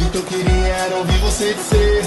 Tudo que eu queria era ouvir você dizer.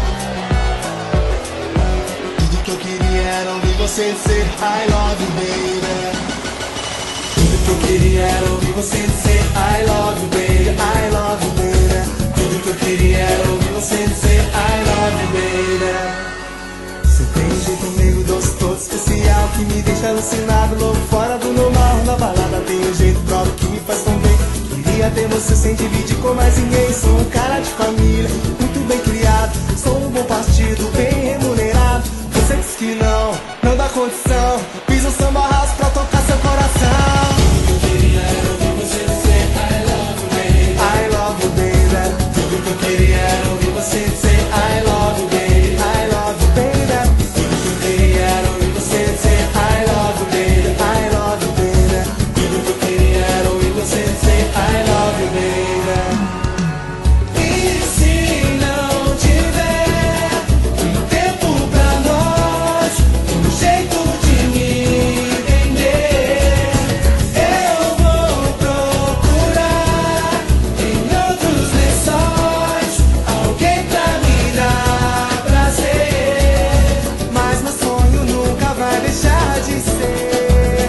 Tudo que eu queria era ouvir você dizer I love you, baby. Tudo que eu queria era ouvir você dizer I love you, baby, I love you, baby. Tudo que eu queria era ouvir você dizer I love you, baby. Você tem um jeito meio doce, todo especial, que me deixa alucinado, louco, fora do normal. Na balada tem um jeito próprio que me faz tão bem. Queria ter você sem dividir com mais ninguém. Sou um cara de família, muito bem criado. Sou um bom partido, bem remunerado. Você disse que não dá condição. Fiz um samba house pra tocar seu coração. Tudo que eu queria era ouvir você dizer I love you, baby, I love you, baby. Tudo que eu queria era ouvir você dizer I love you, baby, I love you, baby. Tudo que eu queria era ouvir você dizer I love you, baby, I love you, baby. Tudo que eu queria era ouvir você dizer I love you, baby. E se não tiver um tempo pra nós, um jeito de me entender, eu vou procurar em outros lençóis alguém pra me dar prazer. Mas meu sonho nunca vai deixar de ser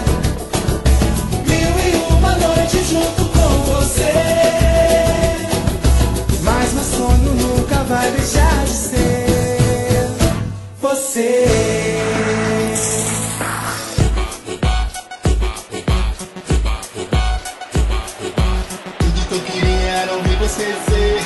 1001 noites junto com você. Mas meu sonho nunca vai deixar de ser você. Tudo que eu queria era ouvir você dizer.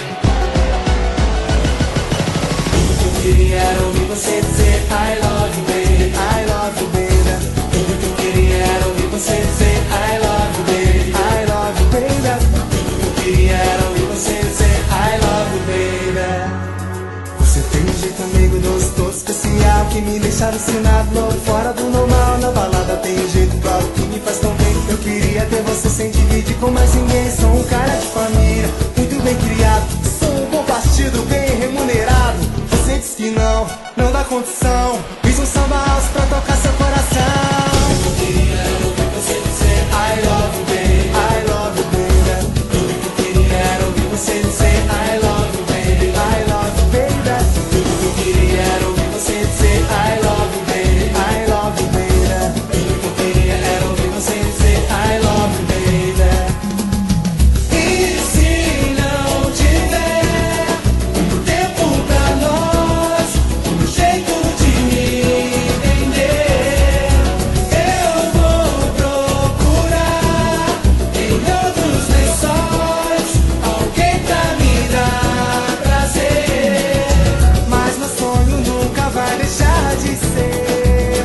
Tudo que eu queria era ouvir você dizer I love you, baby, I love you, baby. Tudo que eu queria era ouvir você dizer I love you, baby, I love you, baby. Tudo que eu queria era ouvir você dizer I love you, baby. Você tem um jeito amigo doce, todo especial, que me deixa alucinado, louco, fora do normal. Na balada tem um jeito próprio que me faz tão bem. Eu queria ter você sem dividir com mais ninguém. Sou um cara de família, muito bem criado. Sou um bom partido, bem remunerado. Você diz que não dá condição. Fiz um samba house pra tocar seu coração. Eu queria ouvir você dizer I love you, baby, I love you, baby. Tudo que eu queria era ouvir você dizer I love you, baby, I love you, baby. Tudo que eu queria era ouvir você dizer I love you, baby, I love you, baby. Tudo que eu queria era ouvir você dizer I love you, baby. E se não tiver um tempo pra nós, um jeito de me entender, eu vou procurar em outros lençóis alguém pra me dar prazer. Mas meu sonho nunca vai deixar de ser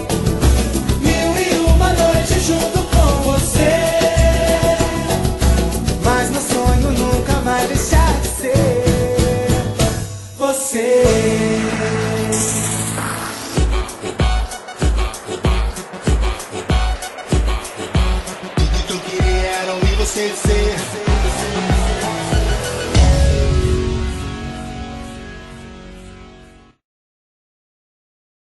1001 noites junto com você. Mas meu sonho nunca vai deixar de ser você. Tudo que eu queria era ouvir você dizer